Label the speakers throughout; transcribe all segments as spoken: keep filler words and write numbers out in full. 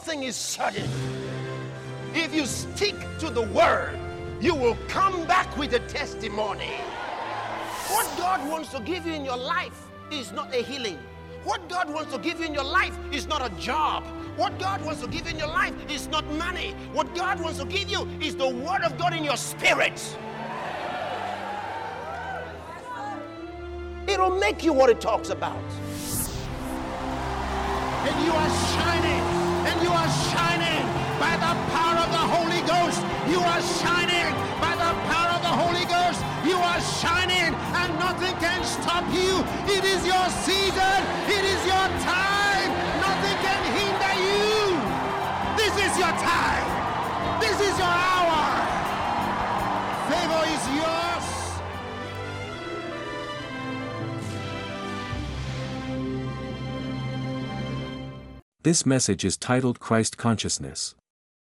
Speaker 1: thing is certain. If you stick to the word, you will come back with a testimony. What God wants to give you in your life is not a healing. What God wants to give you in your life is not a job. What God wants to give you in your life is not money. What God wants to give you is the word of God in your spirit. It'll make you what it talks about. And you are shining, and you are shining by the power of the Holy Ghost. You are shining by the power of the Holy Ghost. You are shining, and nothing can stop you. It is your season. It is your time. Nothing can hinder you. This is your time. This is your hour. Favor is yours.
Speaker 2: This message is titled Christ Consciousness.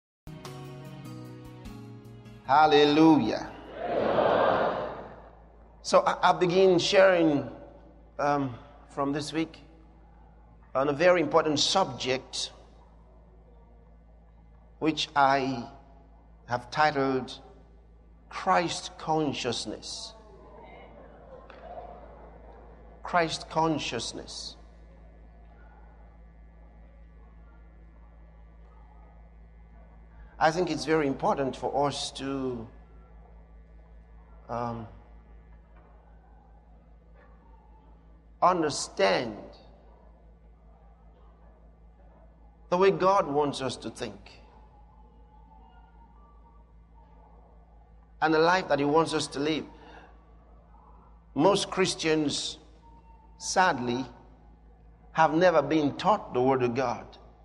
Speaker 1: Hallelujah. So I, I begin sharing um, from this week on a very important subject, which I have titled Christ Consciousness. Christ Consciousness. I think it's very important for us to um, understand the way God wants us to think and the life that He wants us to live. Most Christians, sadly, have never been taught the Word of God.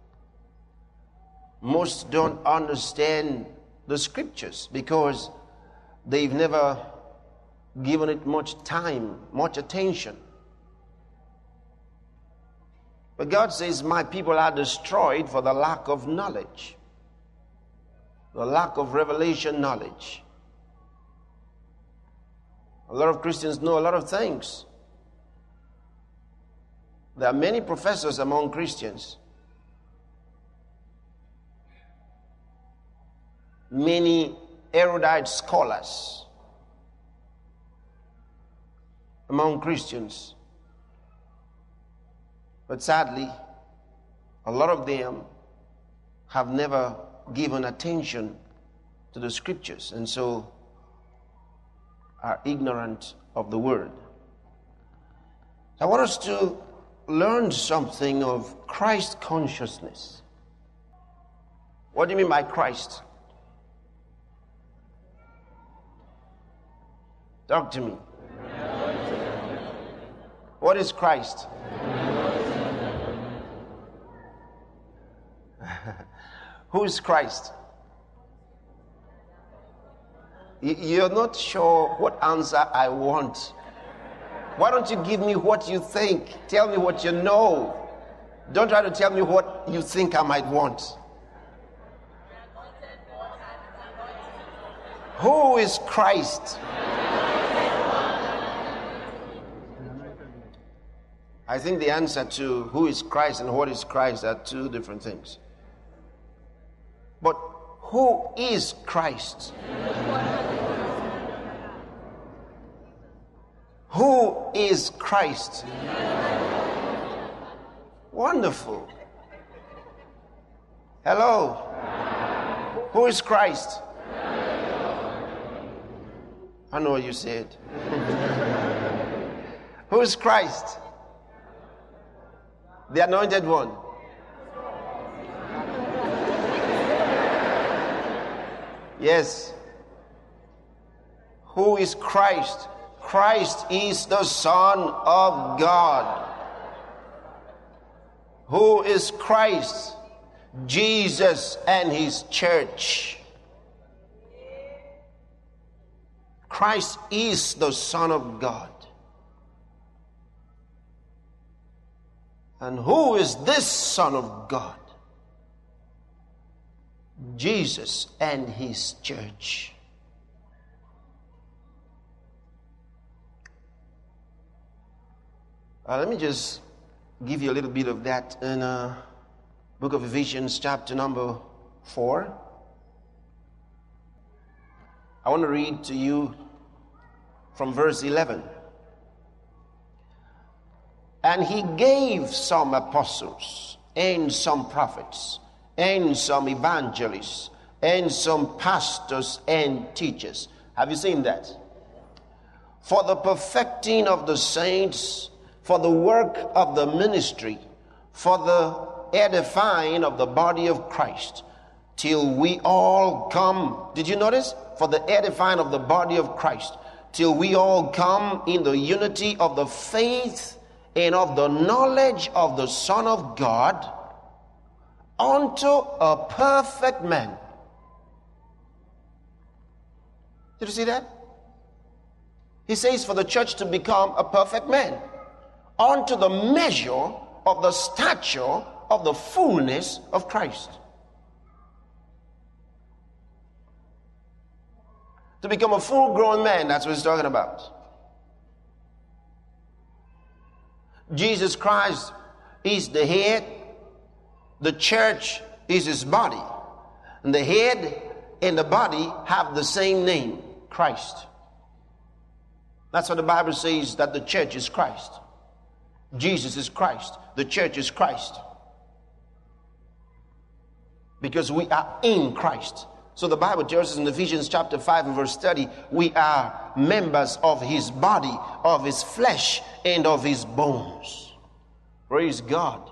Speaker 1: Most don't understand the scriptures because they've never given it much time, much attention. But God says, my people are destroyed for the lack of knowledge, the lack of revelation knowledge. A lot of Christians know a lot of things. There are many professors among Christians. Many erudite scholars among Christians. But sadly, a lot of them have never given attention to the scriptures and so are ignorant of the word. I want us to learn something of Christ consciousness. What do you mean by Christ? Talk to me. What is Christ? Who is Christ? You're not sure what answer I want. Why don't you give me what you think? Tell me what you know. Don't try to tell me what you think I might want. Who is Christ? I think the answer to who is Christ and what is Christ are two different things. But who is Christ? Who is Christ? Wonderful. Hello. Who is Christ? I know what you said. Who is Christ? The anointed one. Yes. Who is Christ? Christ is the Son of God. Who is Christ? Jesus and His church. Christ is the Son of God. And who is this Son of God? Jesus and His church. Uh, let me just give you a little bit of that in a
Speaker 3: Book of Ephesians, chapter number four. I want to read to you from verse eleven. And he gave some apostles, and some prophets, and some evangelists, and some pastors and teachers. Have you seen that? For the perfecting of the saints, for the work of the ministry, for the edifying of the body of Christ, till we all come. Did you notice? For the edifying of the body of Christ, till we all come in the unity of the faith and of the knowledge of the Son of God, unto a perfect man. Did you see that? He says for the church to become a perfect man, unto the measure of the stature of the fullness of Christ. To become a full-grown man, that's what he's talking about. Jesus Christ is the head. The church is his body. And the head and the body have the same name, Christ. That's what the Bible says, that the church is Christ. Jesus is Christ. The church is Christ. Because we are in Christ. So the Bible tells us in Ephesians chapter five and verse thirty, we are members of his body, of his flesh, and of his bones. Praise God.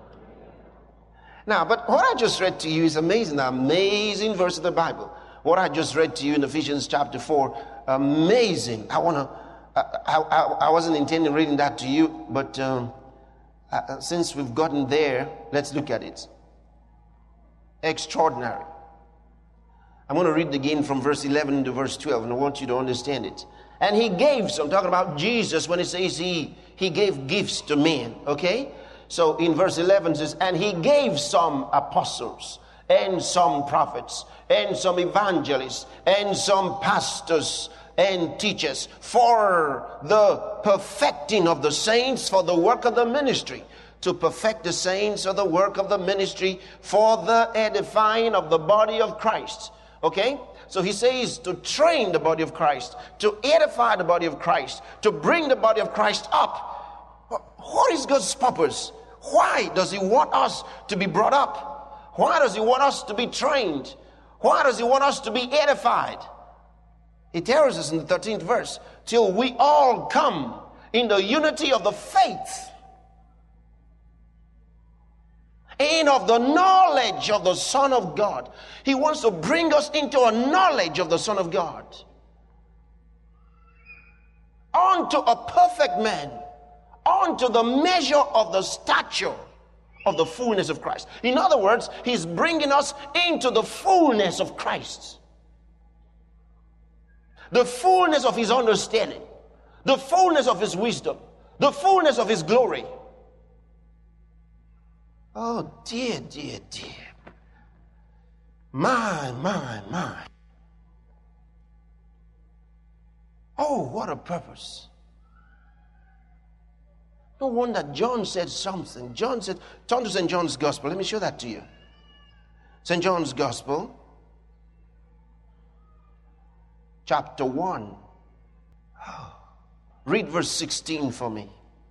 Speaker 3: Now, but what I just read to you is amazing, amazing verse of the Bible. What I just read to you in Ephesians chapter four, amazing. I want to, I, I, I wasn't intending reading that to you, but um, uh, since we've gotten there, let's look at it. Extraordinary. I'm going to read again from verse eleven to verse twelve, and I want you to understand it. And he gave some, talking about Jesus when he says he, he gave gifts to men, okay? So in verse eleven it says, and he gave some apostles, and some prophets, and some evangelists, and some pastors and teachers, for the perfecting of the saints, for the work of the ministry, to perfect the saints for the work of the ministry, for the edifying of the body of Christ. Okay? So he says to train the body of Christ, to edify the body of Christ, to bring the body of Christ up. What is God's purpose? Why does he want us to be brought up? Why does he want us to be trained? Why does he want us to be edified? He tells us in the thirteenth verse, till we all come in the unity of the faith and of the knowledge of the Son of God. He wants to bring us into a knowledge of the Son of God, unto a perfect man, unto the measure of the stature of the fullness of Christ. In other words, he's bringing us into the fullness of Christ, the fullness of his understanding, the fullness of his wisdom, the fullness of his glory. Oh dear, dear, dear. My, my, my. Oh, what a purpose. No wonder John said something. John said, turn to Saint John's Gospel. Let me show that to you. Saint John's Gospel, chapter one. Read verse sixteen for me.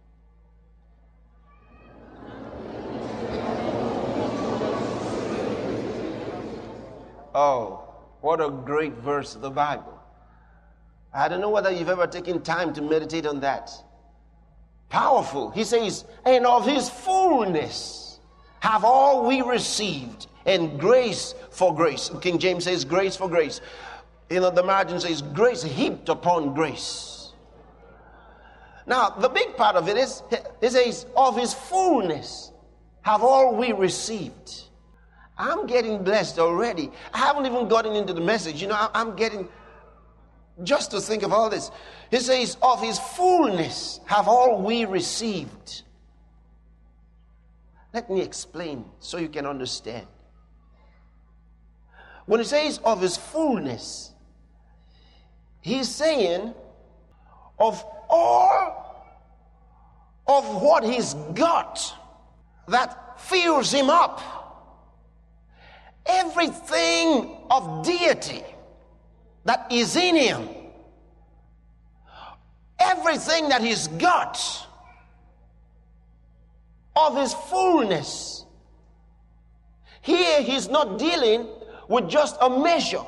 Speaker 3: Oh, what a great verse of the Bible. I don't know whether you've ever taken time to meditate on that. Powerful. He says, and of his fullness have all we received, and grace for grace. King James says grace for grace. You know, the margin says grace heaped upon grace. Now, the big part of it is, it says, of his fullness have all we received. I'm getting blessed already. I haven't even gotten into the message. You know, I'm getting, just to think of all this. He says, of his fullness have all we received. Let me explain so you can understand. When he says of his fullness, he's saying of all of what he's got that fills him up. everything of deity that is in him, everything that he's got of his fullness. Here he's not dealing with just a measure.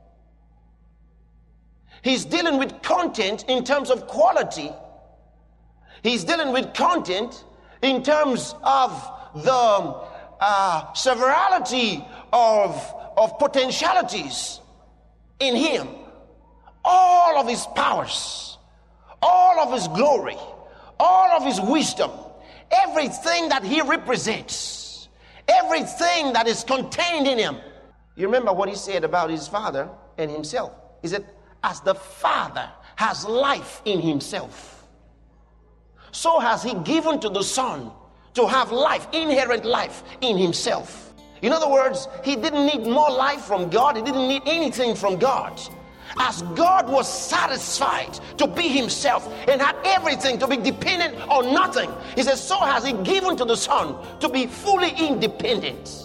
Speaker 3: He's dealing with content in terms of quality. He's dealing with content in terms of the uh, severality of, of potentialities in him. All of his powers, all of his glory, all of his wisdom, everything that he represents, everything that is contained in him. You remember what he said about his Father and himself. He said, as the Father has life in himself, so has he given to the Son to have life, inherent life in himself. In other words, he didn't need more life from God. He didn't need anything from God. As God was satisfied to be himself and had everything to be dependent on nothing, he says, so has he given to the Son to be fully independent.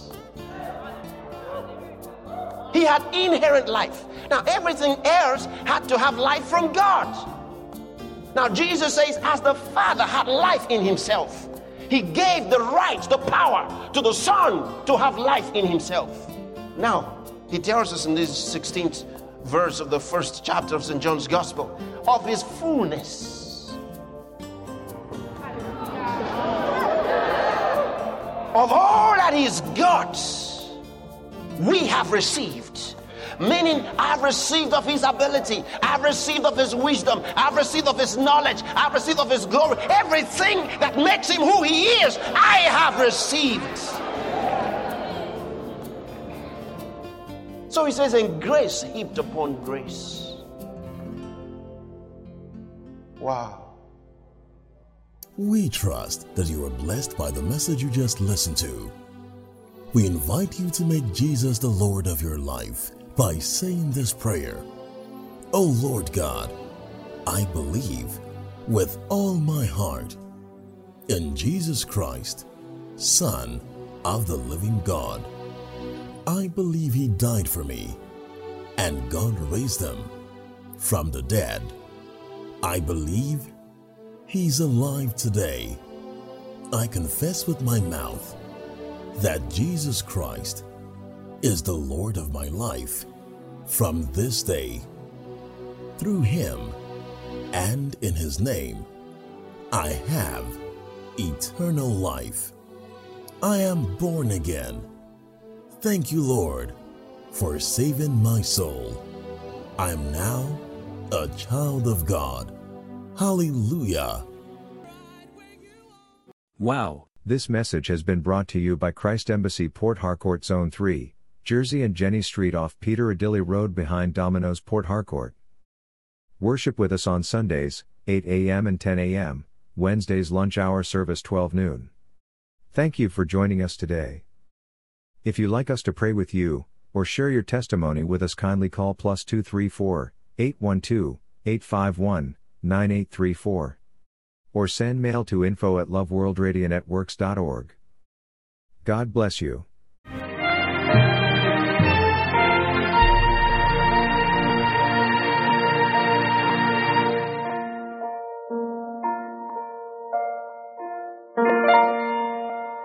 Speaker 3: He had inherent life. Now everything else had to have life from God. Now Jesus says, as the Father had life in himself, he gave the right, the power to the Son to have life in himself. Now, he tells us in this sixteenth verse of the first chapter of Saint John's Gospel of his fullness. Of all that he's got, we have received. Meaning, I've received of his ability, I've received of his wisdom, I've received of his knowledge, I've received of his glory. Everything that makes him who he is, I have received. So he says, and grace heaped upon grace. Wow.
Speaker 4: We trust that you are blessed by the message you just listened to. We invite you to make Jesus the Lord of your life by saying this prayer. O Lord God, I believe with all my heart in Jesus Christ, Son of the living God. I believe he died for me and God raised him from the dead. I believe he's alive today. I confess with my mouth that Jesus Christ is the Lord of my life from this day. Through him and in his name, I have eternal life. I am born again. Thank you, Lord, for saving my soul. I am now a child of God. Hallelujah.
Speaker 2: Wow.
Speaker 5: This message has been brought to you by Christ Embassy Port Harcourt Zone three, Jersey and Jenny Street off Peter Adilli Road behind Domino's Port Harcourt. Worship with us on Sundays, eight a.m. and ten a.m., Wednesdays lunch hour service twelve noon. Thank you for joining us today. If you like us to pray with you, or share your testimony with us, kindly call plus two three four, eight one two, eight five one, nine eight three four. Or send mail to info at loveworldradionetworks dot org. God bless you.